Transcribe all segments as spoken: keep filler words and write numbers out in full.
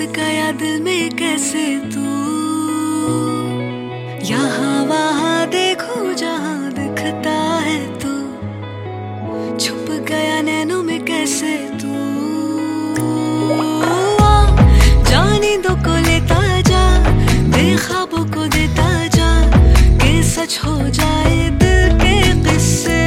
गया दिल में कैसे तू, यहाँ वहाँ देखो जहाँ दिखता है तू, छुप गया नैनों में कैसे तू। जानी दो को लेता जा, बेख्वाबों को देता जा, के सच हो जाए दिल के किस्से।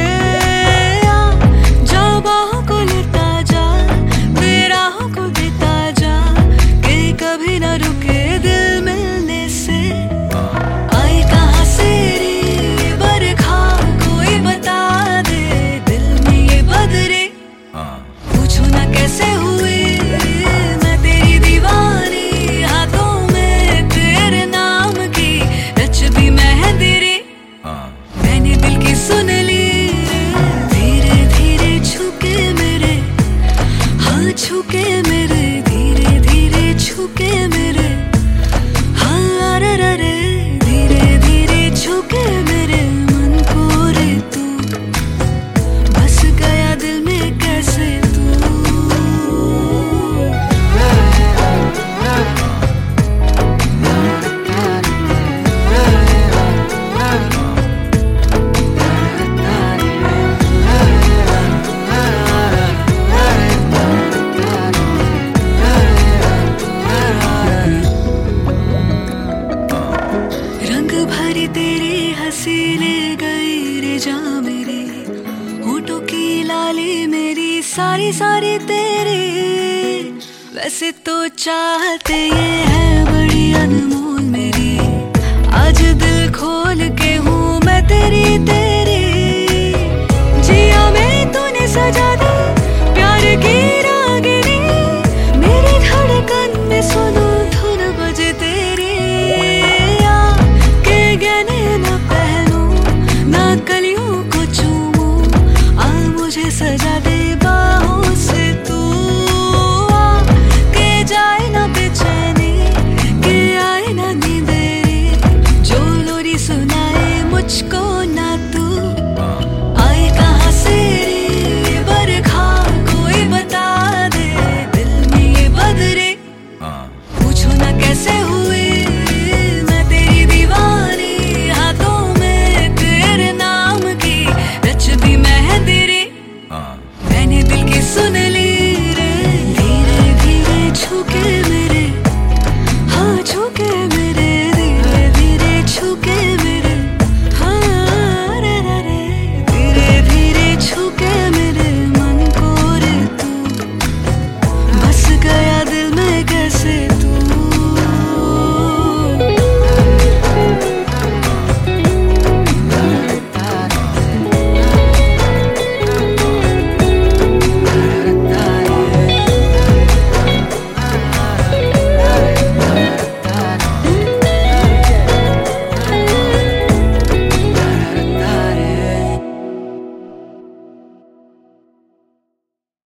जा बाहों को लेता जा, बेराहों को देता जा, के कभी न रुके दिल मिलने से। आई कहाँ से रे बरखा, कोई बता दे दिल में ये बदरे। पूछो ना कैसे हुई मैं तेरी दीवानी, हाथों में तेरे नाम की रच दी मेहंदी रे। मैंने दिल की सुन ली धीरे धीरे छुके मेरे, हाँ छुके मेरे, धीरे धीरे छुके मेरे, हाँ रे रे रे, धीरे धीरे छुके मेरे मन को रे तू, बस गया दिल में कैसे तू। रंग भरी तेरी हंसी ले गई रे जा मेरे, होठों की लाली मेरी सारी सारी तेरी। वैसे तो चाहते ये है बड़ी अनमोल,